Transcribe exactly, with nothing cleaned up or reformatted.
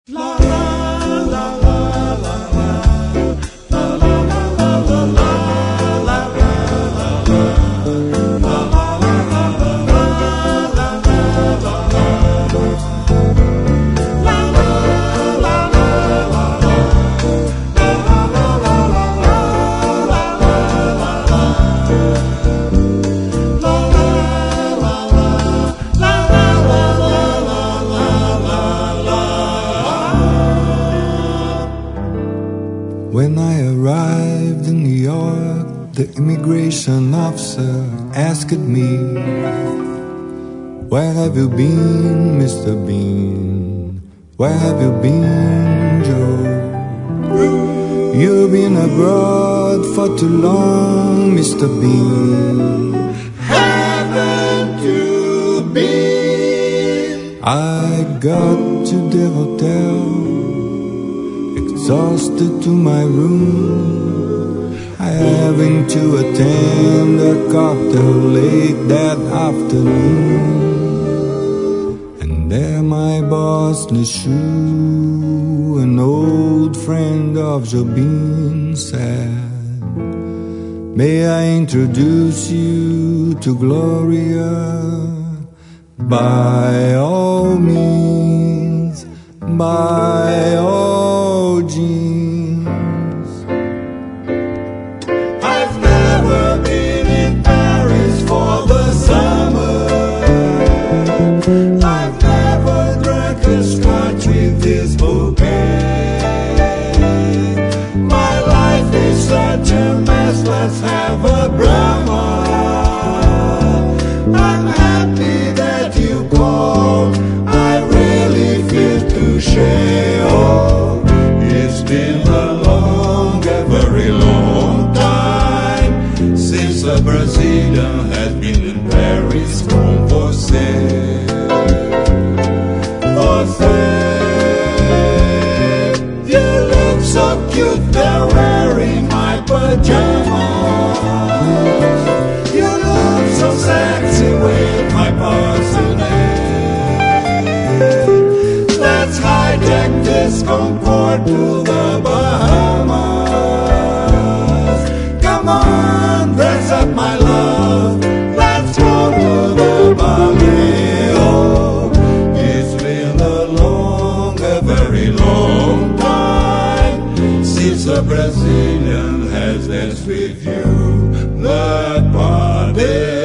When I arrived in New York, the immigration officer asked me, "Where have you been, Mister Bean? Where have you been, Joe? You've been abroad for too long, Mister Bean. Haven't you been?" I got to the hotel, exhausted to my room, having to attend a cocktail late that afternoon. And there my boss Nishu, an old friend of Jobin, said, "May I introduce you to Gloria? By all means, by all genes." I've never been in Paris for the summer. I've never drank a scotch with this bouquet. My life is such a mess, let's have a Brahma. I'm happy that you called, I really feel touché. Oh, it's been a long, a very long time since a Brazilian has been in Paris com você. Você, you look so cute there wearing my pajamas. You look so sexy with my porcelain. Let's hijack this Concorde to the Bahamas. Come on, dress up my love. Let's go to the ballet. Oh, it's been a long, a very long time since a Brazilian has danced with you. That party.